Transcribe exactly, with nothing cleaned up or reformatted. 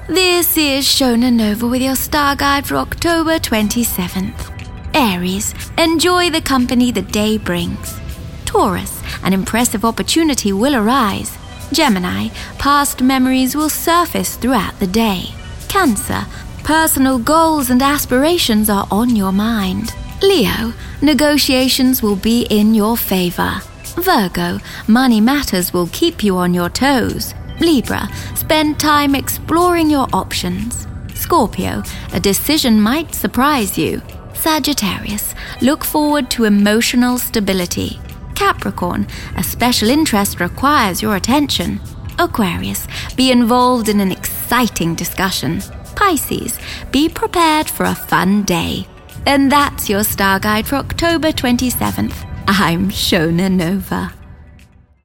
This is Shona Nova with your star guide for October twenty-seventh. Aries, enjoy the company the day brings. Taurus, an impressive opportunity will arise. Gemini, past memories will surface throughout the day. Cancer, personal goals and aspirations are on your mind. Leo, negotiations will be in your favor. Virgo, money matters will keep you on your toes. Libra, spend time exploring your options. Scorpio, a decision might surprise you. Sagittarius, look forward to emotional stability. Capricorn, a special interest requires your attention. Aquarius, be involved in an exciting discussion. Pisces, be prepared for a fun day. And that's your star guide for October twenty-seventh. I'm Shona Nova.